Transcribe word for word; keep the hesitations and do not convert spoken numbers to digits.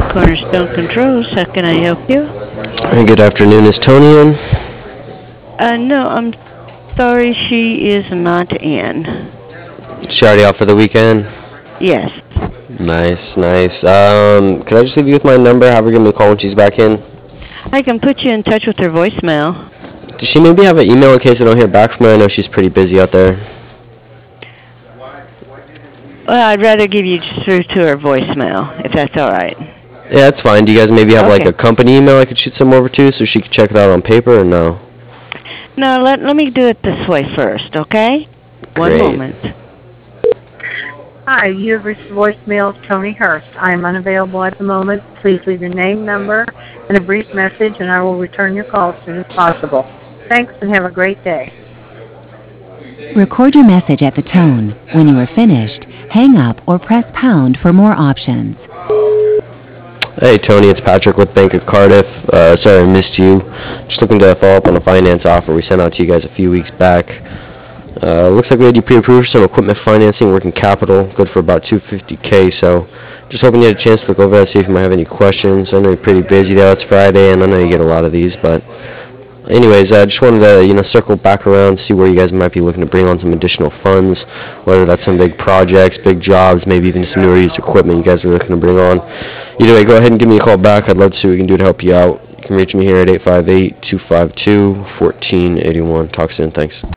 Cornerstone Controls, how can I help you? Hey, good afternoon. Is Tony in? Uh, no, I'm sorry, she is not in. She already out for the weekend? Yes. Nice, nice. Um, can I just leave you with my number? Have her give me a call when she's back in? I can put you in touch with her voicemail. Does she maybe have an email in case I don't hear back from her? I know she's pretty busy out there. Well, I'd rather give you through to her voicemail, if that's all right. Yeah, that's fine. Do you guys maybe have like Okay. a company email I could shoot some over to so she could check it out on paper or no? Now, let, let me do it this way first, okay? One Great. moment. Hi, you have reached the voicemail of Tony Hurst. I am unavailable at the moment. Please leave your name, number, and a brief message, and I will return your call as soon as possible. Thanks, and have a great day. Record your message at the tone. When you are finished, hang up or press pound for more options. Hey, Tony, it's Patrick with Bank of Cardiff. Uh, sorry I missed you. Just looking to follow up on a finance offer we sent out to you guys a few weeks back. Uh, looks like we had you pre-approved for some equipment financing, working capital, good for about two hundred fifty K. So, just hoping you had a chance to look over that, see if you might have any questions. I know you're pretty busy though. It's Friday, and I know you get a lot of these. But, anyways, I uh, just wanted to you know circle back around, see where you guys might be looking to bring on some additional funds, whether that's some big projects, big jobs, maybe even some newer used equipment you guys are looking to bring on. Either way, go ahead and give me a call back. I'd love to see what we can do to help you out. You can reach me here at eight five eight, two five two, one four eight one. Talk soon. Thanks.